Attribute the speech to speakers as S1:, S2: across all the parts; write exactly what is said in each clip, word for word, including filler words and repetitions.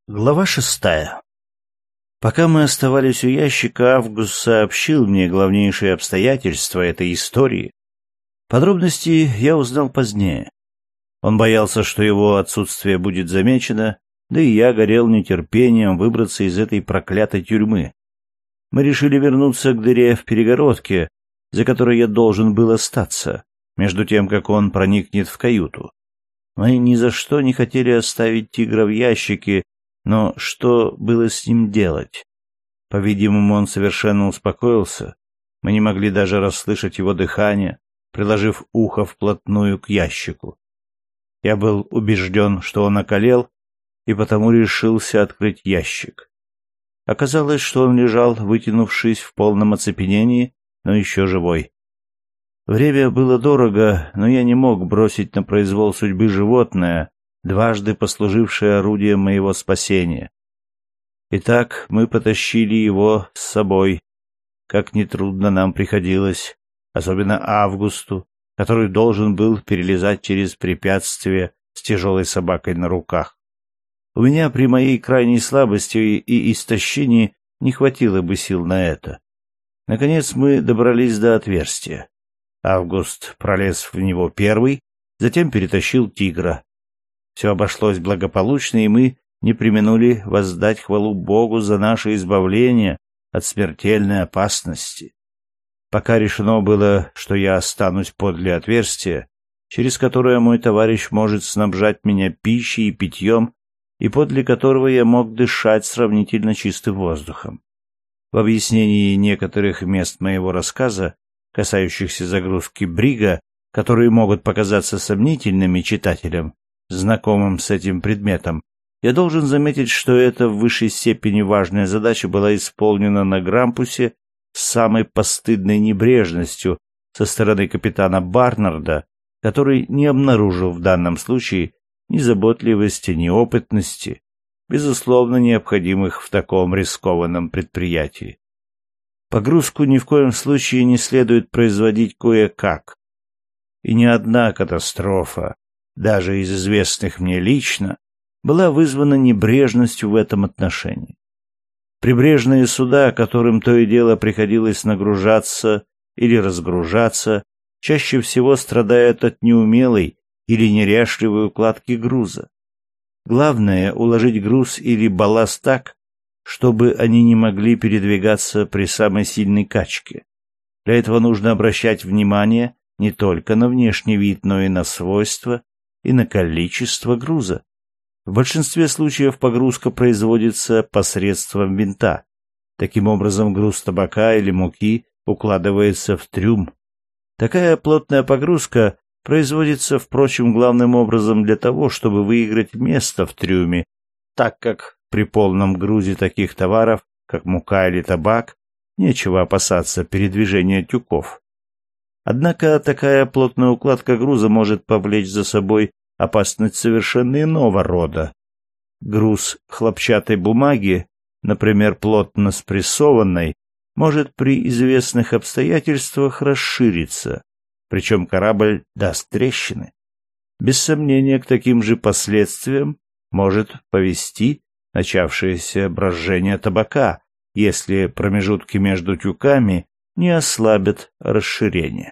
S1: Глава шестая. Пока мы оставались у ящика, Август сообщил мне главнейшие обстоятельства этой истории. Подробности я узнал позднее. Он боялся, что его отсутствие будет замечено, да и я горел нетерпением выбраться из этой проклятой тюрьмы. Мы решили вернуться к дыре в перегородке, за которой я должен был остаться, между тем, как он проникнет в каюту. Мы ни за что не хотели оставить тигра в ящике, но что было с ним делать? По-видимому, он совершенно успокоился. Мы не могли даже расслышать его дыхание, приложив ухо вплотную к ящику. Я был убежден, что он околел, и потому решился открыть ящик. Оказалось, что он лежал, вытянувшись в полном оцепенении, но еще живой. Время было дорого, но я не мог бросить на произвол судьбы животное, дважды послужившее орудием моего спасения. Итак, мы потащили его с собой, как нетрудно нам приходилось, особенно Августу, который должен был перелезать через препятствия с тяжелой собакой на руках. У меня при моей крайней слабости и истощении не хватило бы сил на это. Наконец мы добрались до отверстия. Август пролез в него первый, затем перетащил тигра. Все обошлось благополучно, и мы не преминули воздать хвалу Богу за наше избавление от смертельной опасности. Пока решено было, что я останусь подле отверстия, через которое мой товарищ может снабжать меня пищей и питьем, и подле которого я мог дышать сравнительно чистым воздухом. В объяснении некоторых мест моего рассказа, касающихся загрузки брига, которые могут показаться сомнительными читателям, знакомым с этим предметом, я должен заметить, что эта в высшей степени важная задача была исполнена на Грампусе с самой постыдной небрежностью со стороны капитана Барнарда, который не обнаружил в данном случае ни заботливости, ни опытности, безусловно необходимых в таком рискованном предприятии. Погрузку ни в коем случае не следует производить кое-как. И ни одна катастрофа, даже из известных мне лично, была вызвана небрежностью в этом отношении. Прибрежные суда, которым то и дело приходилось нагружаться или разгружаться, чаще всего страдают от неумелой или неряшливой укладки груза. Главное — уложить груз или балласт так, чтобы они не могли передвигаться при самой сильной качке. Для этого нужно обращать внимание не только на внешний вид, но и на свойства и на количество груза. В большинстве случаев погрузка производится посредством винта. Таким образом, груз табака или муки укладывается в трюм. Такая плотная погрузка производится, впрочем, главным образом для того, чтобы выиграть место в трюме, так как при полном грузе таких товаров, как мука или табак, нечего опасаться передвижения тюков. Однако такая плотная укладка груза может повлечь за собой опасность совершенно иного рода. Груз хлопчатой бумаги, например, плотно спрессованной, может при известных обстоятельствах расшириться, причем корабль даст трещины. Без сомнения, к таким же последствиям может повести начавшееся брожение табака, если промежутки между тюками не ослабят расширение.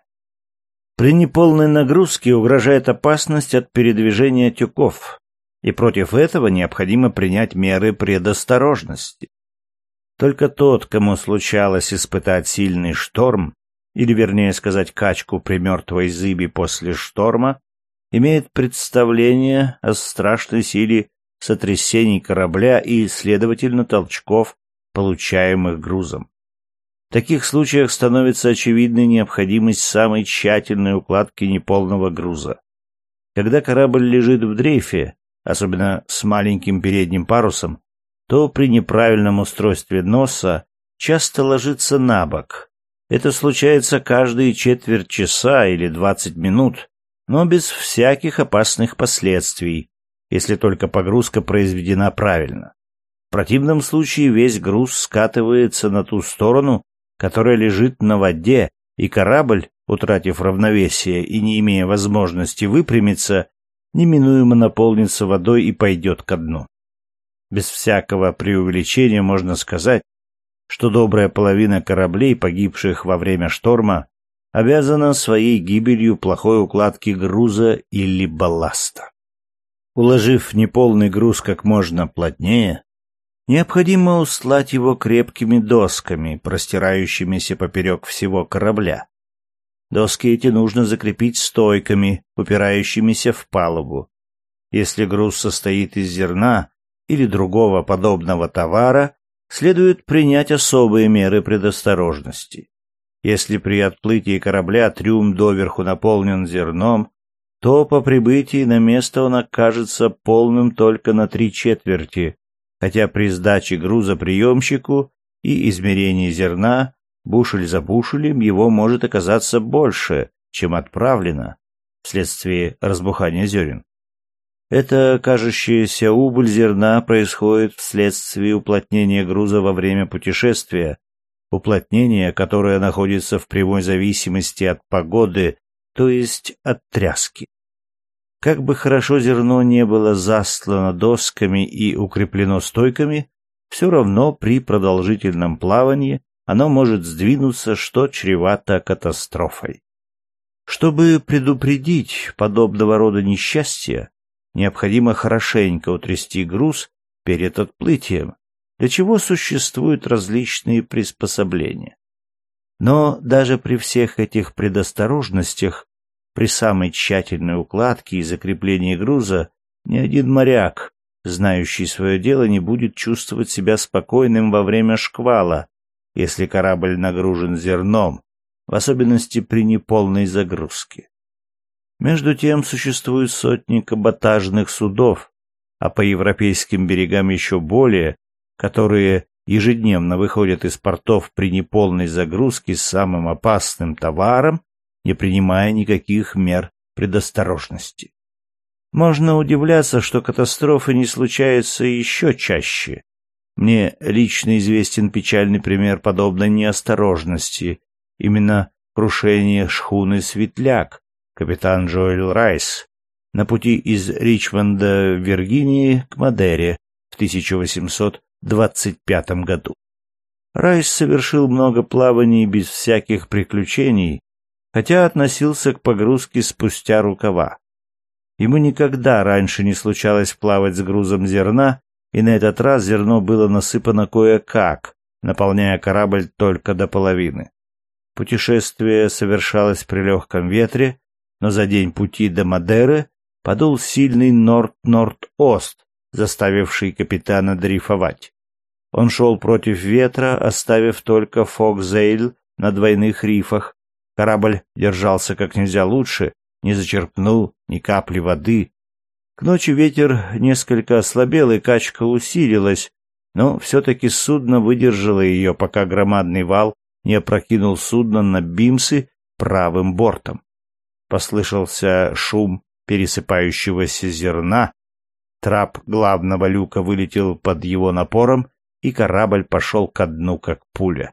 S1: При неполной нагрузке угрожает опасность от передвижения тюков, и против этого необходимо принять меры предосторожности. Только тот, кому случалось испытать сильный шторм, или вернее сказать качку при мертвой зыби после шторма, имеет представление о страшной силе сотрясений корабля и, следовательно, толчков, получаемых грузом. В таких случаях становится очевидной необходимость самой тщательной укладки неполного груза. Когда корабль лежит в дрейфе, особенно с маленьким передним парусом, то при неправильном устройстве носа часто ложится на бок. Это случается каждые четверть часа или двадцать минут, но без всяких опасных последствий, если только погрузка произведена правильно. В противном случае весь груз скатывается на ту сторону, которая лежит на воде, и корабль, утратив равновесие и не имея возможности выпрямиться, неминуемо наполнится водой и пойдет ко дну. Без всякого преувеличения можно сказать, что добрая половина кораблей, погибших во время шторма, обязана своей гибелью плохой укладке груза или балласта. Уложив неполный груз как можно плотнее, необходимо устлать его крепкими досками, простирающимися поперек всего корабля. Доски эти нужно закрепить стойками, упирающимися в палубу. Если груз состоит из зерна или другого подобного товара, следует принять особые меры предосторожности. Если при отплытии корабля трюм доверху наполнен зерном, то по прибытии на место он окажется полным только на три четверти, хотя при сдаче груза приемщику и измерении зерна бушель за бушелем его может оказаться больше, чем отправлено вследствие разбухания зерен. Эта кажущаяся убыль зерна происходит вследствие уплотнения груза во время путешествия, уплотнение, которое находится в прямой зависимости от погоды, то есть от тряски. Как бы хорошо зерно не было застлано досками и укреплено стойками, все равно при продолжительном плавании оно может сдвинуться, что чревато катастрофой. Чтобы предупредить подобного рода несчастья, необходимо хорошенько утрясти груз перед отплытием, для чего существуют различные приспособления. Но даже при всех этих предосторожностях, при самой тщательной укладке и закреплении груза, ни один моряк, знающий свое дело, не будет чувствовать себя спокойным во время шквала, если корабль нагружен зерном, в особенности при неполной загрузке. Между тем существуют сотни каботажных судов, а по европейским берегам еще более, которые ежедневно выходят из портов при неполной загрузке с самым опасным товаром, не принимая никаких мер предосторожности. Можно удивляться, что катастрофы не случаются еще чаще. Мне лично известен печальный пример подобной неосторожности, именно крушение шхуны «Светляк», капитан Джоэл Райс, на пути из Ричмонда в Виргинии к Мадейре в тысяча восемьсот двадцать пятом году. Райс совершил много плаваний без всяких приключений, хотя относился к погрузке спустя рукава. Ему никогда раньше не случалось плавать с грузом зерна, и на этот раз зерно было насыпано кое-как, наполняя корабль только до половины. Путешествие совершалось при легком ветре, но за день пути до Мадейры подул сильный норд-норд-ост, заставивший капитана дрейфовать. Он шел против ветра, оставив только фокзейл на двойных рифах. Корабль держался как нельзя лучше, не зачерпнул ни капли воды. К ночи ветер несколько ослабел, и качка усилилась, но все-таки судно выдержало ее, пока громадный вал не опрокинул судно на бимсы правым бортом. Послышался шум пересыпающегося зерна, трап главного люка вылетел под его напором, и корабль пошел ко дну, как пуля.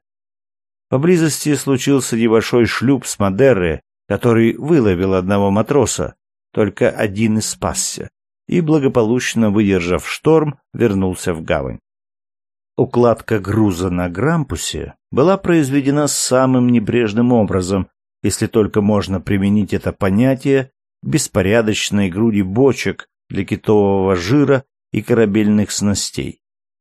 S1: Поблизости случился небольшой шлюп с Мадейры, который выловил одного матроса, только один и спасся, и, благополучно выдержав шторм, вернулся в гавань. Укладка груза на Грампусе была произведена самым небрежным образом, если только можно применить это понятие к беспорядочной груди бочек для китового жира и корабельных снастей.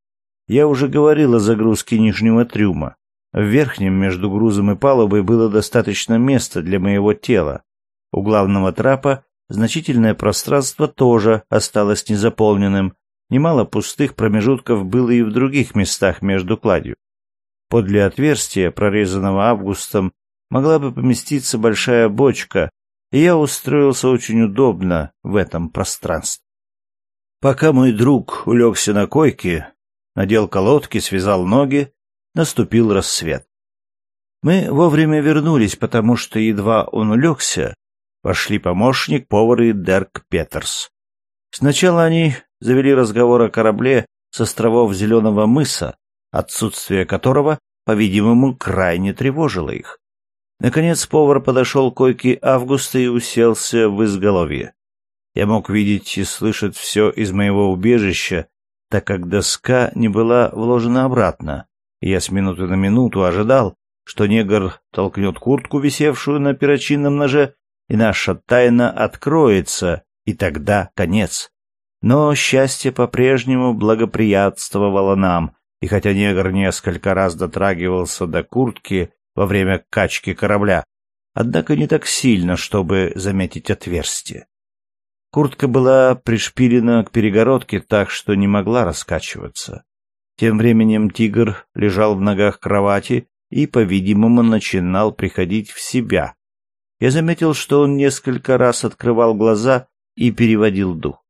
S1: Я уже говорил о загрузке нижнего трюма. В верхнем между грузом и палубой было достаточно места для моего тела. У главного трапа значительное пространство тоже осталось незаполненным. Немало пустых промежутков было и в других местах между кладью. Подле отверстия, прорезанного Августом, могла бы поместиться большая бочка, и я устроился очень удобно в этом пространстве. Пока мой друг улегся на койке, надел колодки, связал ноги, наступил рассвет. Мы вовремя вернулись, потому что едва он улегся, вошли помощник, повар и Дерк Петерс. Сначала они завели разговор о корабле с островов Зеленого мыса, отсутствие которого, по-видимому, крайне тревожило их. Наконец повар подошел к койке Августа и уселся в изголовье. Я мог видеть и слышать все из моего убежища, так как доска не была вложена обратно, и я с минуты на минуту ожидал, что негр толкнет куртку, висевшую на перочинном ноже, и наша тайна откроется, и тогда конец. Но счастье по-прежнему благоприятствовало нам, и хотя негр несколько раз дотрагивался до куртки во время качки корабля, однако не так сильно, чтобы заметить отверстие. Куртка была пришпилена к перегородке так, что не могла раскачиваться. Тем временем тигр лежал в ногах кровати и, по-видимому, начинал приходить в себя. Я заметил, что он несколько раз открывал глаза и переводил дух.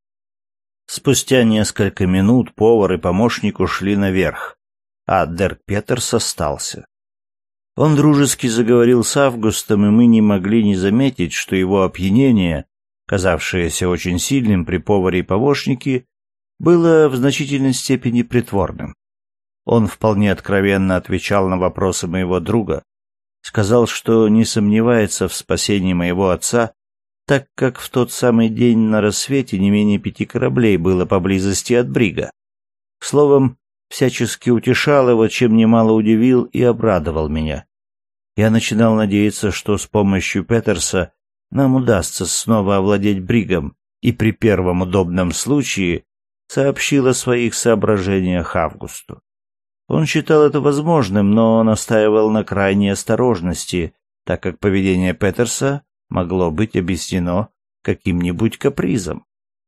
S1: Спустя несколько минут повар и помощник ушли наверх, а Дерк Петерс остался. Он дружески заговорил с Августом, и мы не могли не заметить, что его опьянение, казавшееся очень сильным при поваре и помощнике, было в значительной степени притворным. Он вполне откровенно отвечал на вопросы моего друга, сказал, что не сомневается в спасении моего отца, так как в тот самый день на рассвете не менее пяти кораблей было поблизости от брига. Словом, всячески утешал его, чем немало удивил и обрадовал меня. Я начинал надеяться, что с помощью Петерса нам удастся снова овладеть бригом, и при первом удобном случае сообщил о своих соображениях Августу. Он считал это возможным, но настаивал на крайней осторожности, так как поведение Петерса могло быть объяснено каким-нибудь капризом.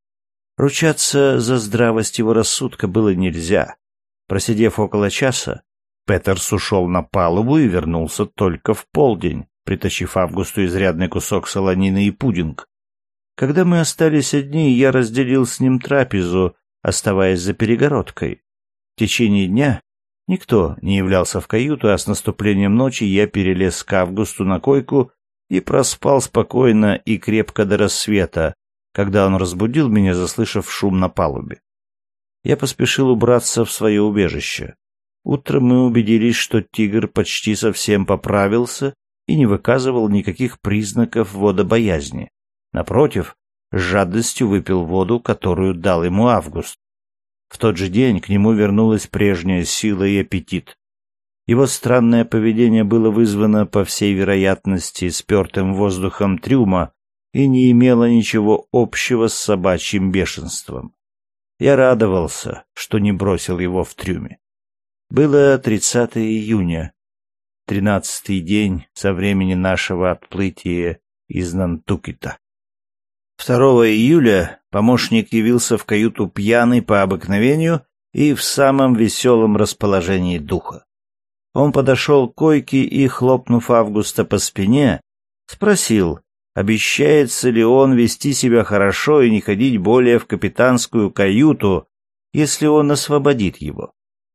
S1: Ручаться за здравость его рассудка было нельзя. Просидев около часа, Петерс ушел на палубу и вернулся только в полдень, притащив Августу изрядный кусок солонины и пудинг. Когда мы остались одни, я разделил с ним трапезу, оставаясь за перегородкой. В течение дня никто не являлся в каюту, а с наступлением ночи я перелез к Августу на койку и проспал спокойно и крепко до рассвета, когда он разбудил меня, заслышав шум на палубе. Я поспешил убраться в свое убежище. Утром мы убедились, что тигр почти совсем поправился и не выказывал никаких признаков водобоязни. Напротив, с жадностью выпил воду, которую дал ему Август. В тот же день к нему вернулась прежняя сила и аппетит. Его странное поведение было вызвано, по всей вероятности, спертым воздухом трюма и не имело ничего общего с собачьим бешенством. Я радовался, что не бросил его в трюме. Было тридцатое июня, тринадцатый день со времени нашего отплытия из Нантукита. второго июля помощник явился в каюту пьяный по обыкновению и в самом веселом расположении духа. Он подошел к койке и, хлопнув Августа по спине, спросил, обещается ли он вести себя хорошо и не ходить более в капитанскую каюту, если он освободит его.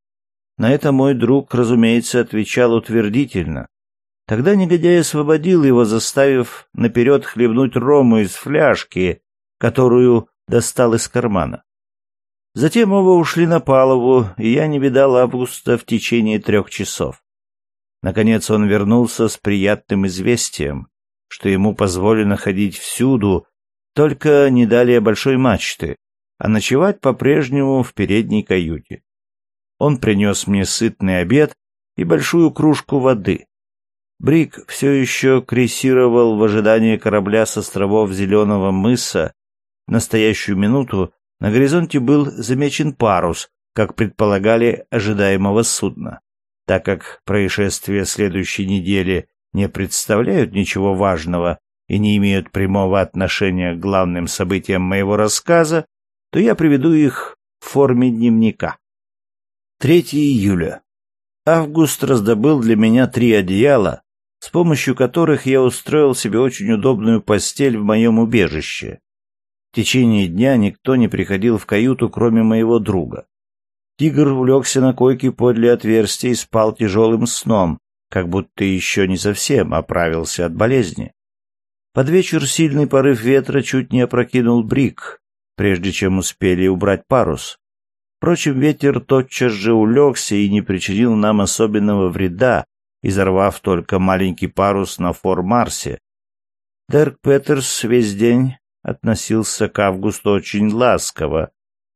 S1: На это мой друг, разумеется, отвечал утвердительно. Тогда негодяй освободил его, заставив наперед хлебнуть рому из фляжки, которую достал из кармана. Затем оба ушли на палубу, и я не видал Августа в течение трех часов. Наконец он вернулся с приятным известием, что ему позволено ходить всюду, только не далее большой мачты, а ночевать по-прежнему в передней каюте. Он принес мне сытный обед и большую кружку воды. Бриг все еще крейсировал в ожидании корабля с островов Зеленого мыса. В настоящую минуту на горизонте был замечен парус, как предполагали, ожидаемого судна. Так как происшествия следующей недели не представляют ничего важного и не имеют прямого отношения к главным событиям моего рассказа, то я приведу их в форме дневника. третьего июля. Август раздобыл для меня три одеяла, с помощью которых я устроил себе очень удобную постель в моем убежище. В течение дня никто не приходил в каюту, кроме моего друга. Тигр улегся на койке подле отверстия и спал тяжелым сном, как будто еще не совсем оправился от болезни. Под вечер сильный порыв ветра чуть не опрокинул бриг, прежде чем успели убрать парус. Впрочем, ветер тотчас же улегся и не причинил нам особенного вреда, изорвав только маленький парус на фор-Марсе. Дерк Петерс весь день относился к Августу очень ласково,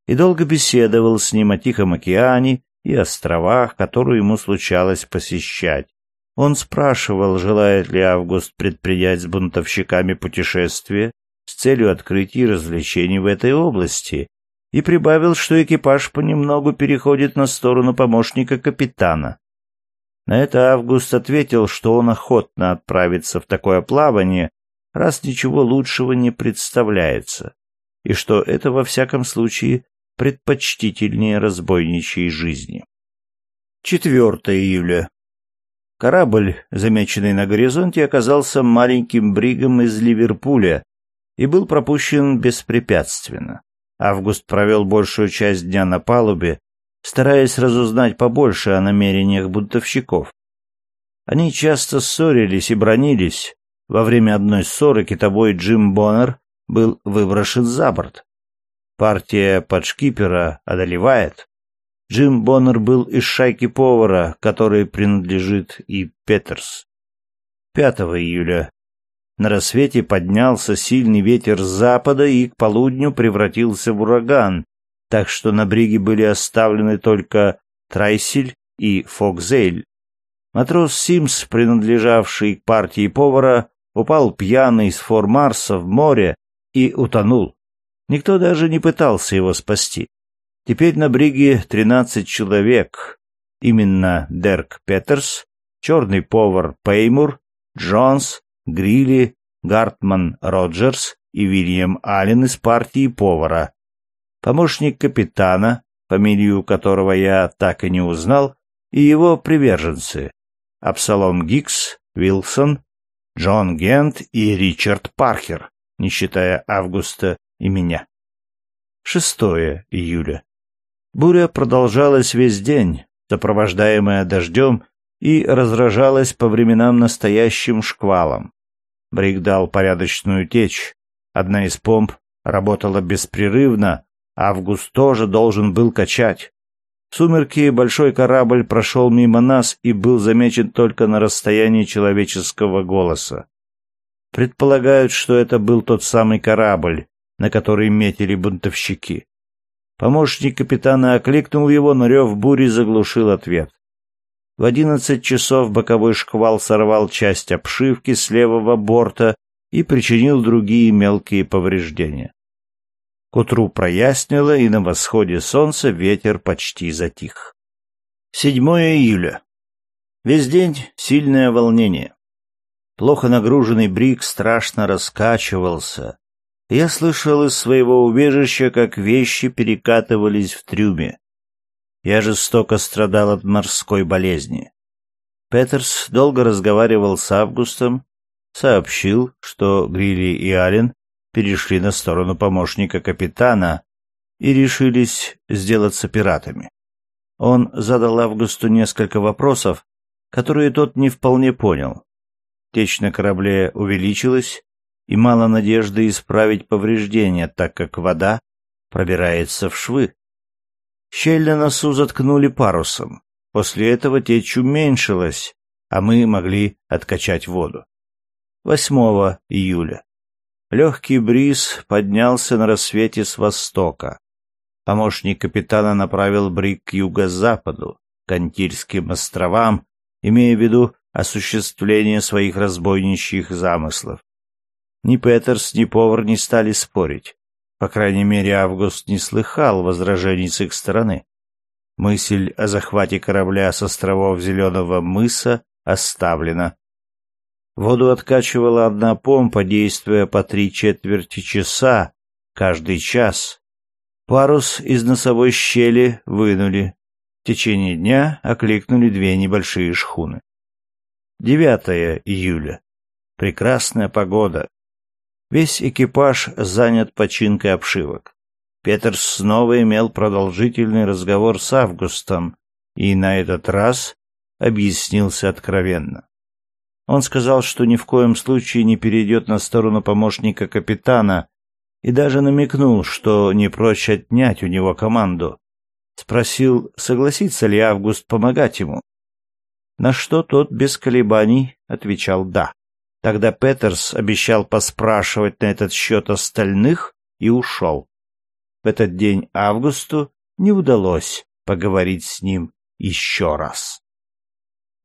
S1: и долго беседовал с ним о Тихом океане и островах, которые ему случалось посещать. Он спрашивал, желает ли Август предпринять с бунтовщиками путешествие с целью открытий и развлечений в этой области, и прибавил, что экипаж понемногу переходит на сторону помощника капитана. На это Август ответил, что он охотно отправится в такое плавание, раз ничего лучшего не представляется, и что это во всяком случае предпочтительнее разбойничьей жизни. четвёртого июля. Корабль, замеченный на горизонте, оказался маленьким бригом из Ливерпуля и был пропущен беспрепятственно. Август провел большую часть дня на палубе, стараясь разузнать побольше о намерениях бунтовщиков. Они часто ссорились и бранились. Во время одной ссоры китобой Джим Боннер был выброшен за борт. Партия подшкипера одолевает. Джим Боннер был из шайки повара, которой принадлежит и Петерс. пятого июля. На рассвете поднялся сильный ветер с запада и к полудню превратился в ураган, так что на бриге были оставлены только Трайсель и Фокзейль. Матрос Симс, принадлежавший к партии повара, упал пьяный с фор-Марса в море и утонул. Никто даже не пытался его спасти. Теперь на бриге тринадцать человек. Именно Дерк Петерс, черный повар Пеймур, Джонс, Грилли, Гартман Роджерс и Вильям Аллен из партии повара. Помощник капитана, фамилию которого я так и не узнал, и его приверженцы — Абсалом Гикс, Вилсон, Джон Гент и Ричард Паркер, не считая Августа и меня. шестого июля. Буря продолжалась весь день, сопровождаемая дождем, и разражалась по временам настоящим шквалом. Бриг дал порядочную течь. Одна из помп работала беспрерывно, Август тоже должен был качать. В сумерки большой корабль прошел мимо нас и был замечен только на расстоянии человеческого голоса. Предполагают, что это был тот самый корабль, на который метили бунтовщики. Помощник капитана окликнул его, но рев бури заглушил ответ. В одиннадцать часов боковой шквал сорвал часть обшивки с левого борта и причинил другие мелкие повреждения. К утру прояснило, и на восходе солнца ветер почти затих. седьмого июля. Весь день сильное волнение. Плохо нагруженный бриг страшно раскачивался. Я слышал из своего убежища, как вещи перекатывались в трюме. Я жестоко страдал от морской болезни. Петерс долго разговаривал с Августом, сообщил, что Грилли и Аллен перешли на сторону помощника капитана и решились сделаться пиратами. Он задал Августу несколько вопросов, которые тот не вполне понял. Течь на корабле увеличилась, и мало надежды исправить повреждения, так как вода пробирается в швы. Щель на носу заткнули парусом. После этого течь уменьшилась, а мы могли откачать воду. восьмого июля. Легкий бриз поднялся на рассвете с востока. Помощник капитана направил бриг к юго-западу, к Антильским островам, имея в виду осуществление своих разбойничьих замыслов. Ни Петерс, ни повар не стали спорить. По крайней мере, Август не слыхал возражений с их стороны. Мысль о захвате корабля с островов Зеленого мыса оставлена. Воду откачивала одна помпа, действуя по три четверти часа каждый час. Парус из носовой щели вынули. В течение дня окликнули две небольшие шхуны. девятого июля. Прекрасная погода. Весь экипаж занят починкой обшивок. Петерс снова имел продолжительный разговор с Августом и на этот раз объяснился откровенно. Он сказал, что ни в коем случае не перейдет на сторону помощника капитана, и даже намекнул, что не прочь отнять у него команду. Спросил, согласится ли Август помогать ему. На что тот без колебаний отвечал «да». Тогда Петерс обещал поспрашивать на этот счет остальных и ушел. В этот день Августу не удалось поговорить с ним еще раз.